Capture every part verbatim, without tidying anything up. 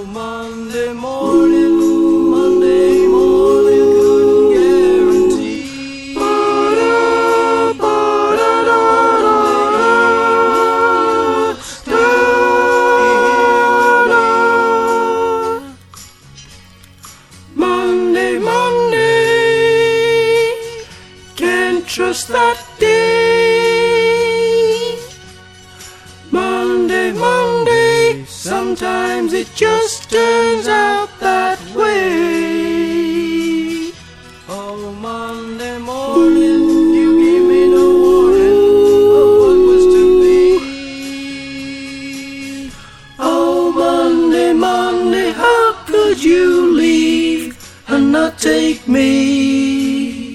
Oh, Monday morning, Monday morning, couldn't guarantee. Ba-da, ba-da-da-da, da-da. Monday, Monday, can't trust that day. Monday, Monday, sometimes it just turns out that way. Oh, Monday morning, you gave me no warning of what was to be. Oh, Monday, Monday, how could you leave and not take me?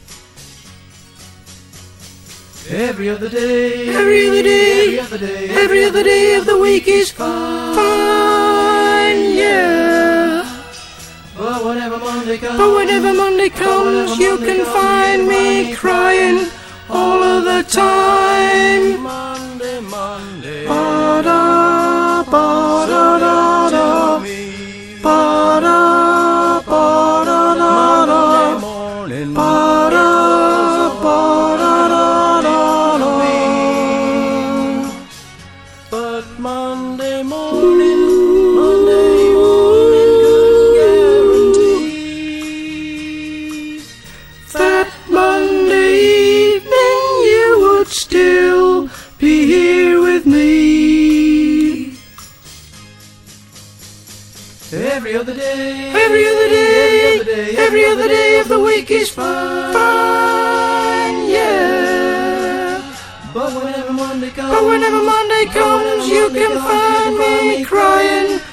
Every other day, every other day, every other day, every other day of the week is fine, fine, yeah. But whenever Monday comes, but whenever Monday comes, you can find me crying all of the time. Monday, Monday, ba-da, ba-da-da-da, ba-da, ba-da-da-da, morning, ba-da, ba-da-da-da. But Monday morning, Monday morning couldn't guarantee that Monday evening you would still be here with me. Every other day, every other day, every other day, every other day of the week is fine, fine, yeah. But whenever Monday comes, but whenever Monday comes, you can find me crying